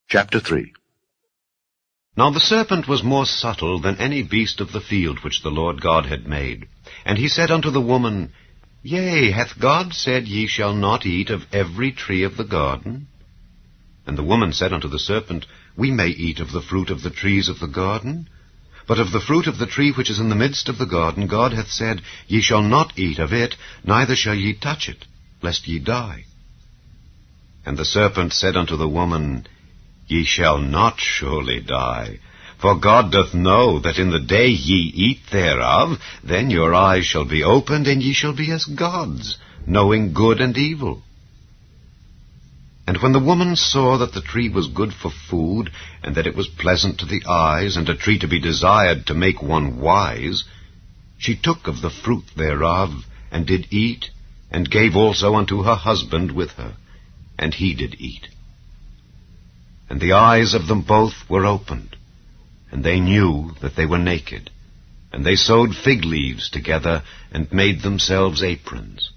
Chapter 3. Now the serpent was more subtle than any beast of the field which the Lord God had made. And he said unto the woman, Yea, hath God said, Ye shall not eat of every tree of the garden? And the woman said unto the serpent, We may eat of the fruit of the trees of the garden. But of the fruit of the tree which is in the midst of the garden, God hath said, Ye shall not eat of it, neither shall ye touch it, lest ye die. And the serpent said unto the woman, Ye shall not surely die. For God doth know that in the day ye eat thereof, then your eyes shall be opened, and ye shall be as gods, knowing good and evil. And when the woman saw that the tree was good for food, and that it was pleasant to the eyes, and a tree to be desired to make one wise, she took of the fruit thereof, and did eat, and gave also unto her husband with her, and he did eat. And the eyes of them both were opened, and they knew that they were naked. And they sewed fig leaves together, and made themselves aprons.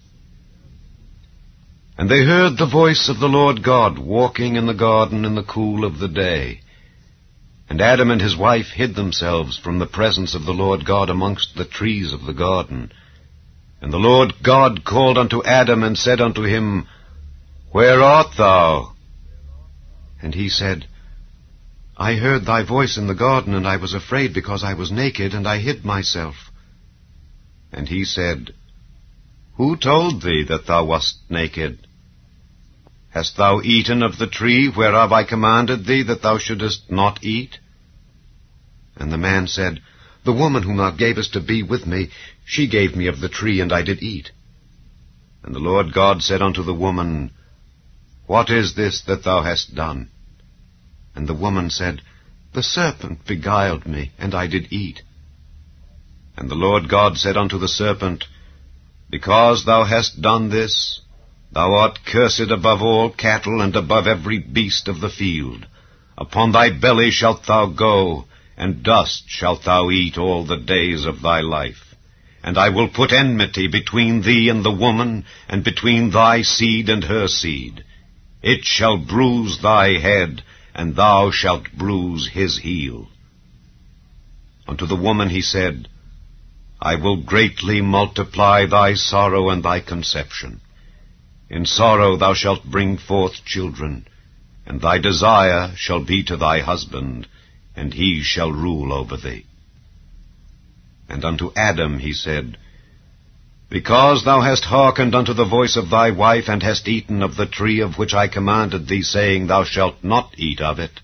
And they heard the voice of the Lord God walking in the garden in the cool of the day. And Adam and his wife hid themselves from the presence of the Lord God amongst the trees of the garden. And the Lord God called unto Adam, and said unto him, Where art thou? And he said, I heard thy voice in the garden, and I was afraid, because I was naked, and I hid myself. And he said, Who told thee that thou wast naked? Hast thou eaten of the tree whereof I commanded thee that thou shouldest not eat? And the man said, The woman whom thou gavest to be with me, she gave me of the tree, and I did eat. And the Lord God said unto the woman, What is this that thou hast done? And the woman said, The serpent beguiled me, and I did eat. And the Lord God said unto the serpent, Because thou hast done this, thou art cursed above all cattle, and above every beast of the field. Upon thy belly shalt thou go, and dust shalt thou eat all the days of thy life. And I will put enmity between thee and the woman, and between thy seed and her seed. It shall bruise thy head, and thou shalt bruise his heel. Unto the woman he said, I will greatly multiply thy sorrow and thy conception. In sorrow thou shalt bring forth children, and thy desire shall be to thy husband, and he shall rule over thee. And unto Adam he said, Because thou hast hearkened unto the voice of thy wife, and hast eaten of the tree of which I commanded thee, saying, Thou shalt not eat of it,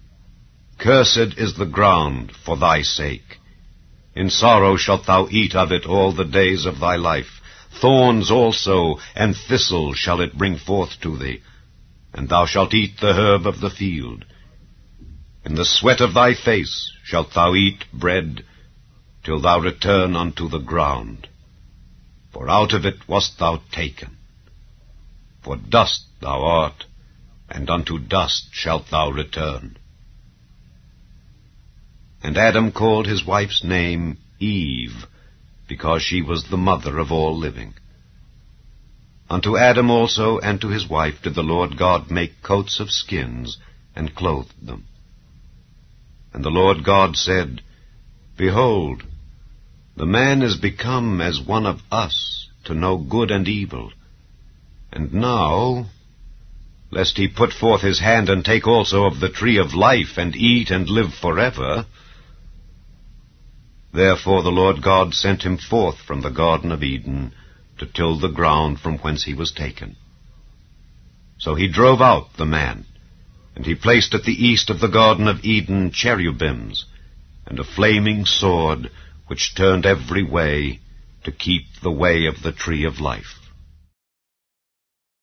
cursed is the ground for thy sake. In sorrow shalt thou eat of it all the days of thy life. Thorns also and thistles shall it bring forth to thee, and thou shalt eat the herb of the field. In the sweat of thy face shalt thou eat bread, till thou return unto the ground. For out of it wast thou taken. For dust thou art, and unto dust shalt thou return. And Adam called his wife's name Eve, because she was the mother of all living. Unto Adam also and to his wife did the Lord God make coats of skins, and clothed them. And the Lord God said, Behold, the man is become as one of us, to know good and evil. And now, lest he put forth his hand and take also of the tree of life, and eat and live forever. Therefore the Lord God sent him forth from the Garden of Eden, to till the ground from whence he was taken. So he drove out the man, and he placed at the east of the Garden of Eden cherubims, and a flaming sword, which turned every way, to keep the way of the tree of life.